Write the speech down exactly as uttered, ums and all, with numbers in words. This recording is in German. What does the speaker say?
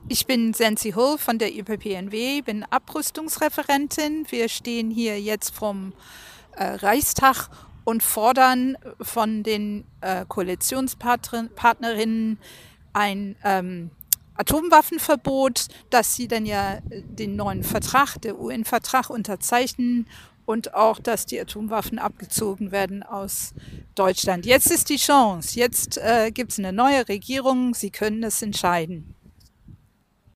Ich bin Sensi Hull von der I P P N W, bin Abrüstungsreferentin. Wir stehen hier jetzt vom äh, Reichstag und fordern von den äh, Koalitionspartnerinnen ein ähm, Atomwaffenverbot, dass sie dann ja den neuen Vertrag, der U N-Vertrag, unterzeichnen und auch, dass die Atomwaffen abgezogen werden aus Deutschland. Jetzt ist die Chance. Jetzt äh, gibt es eine neue Regierung. Sie können es entscheiden.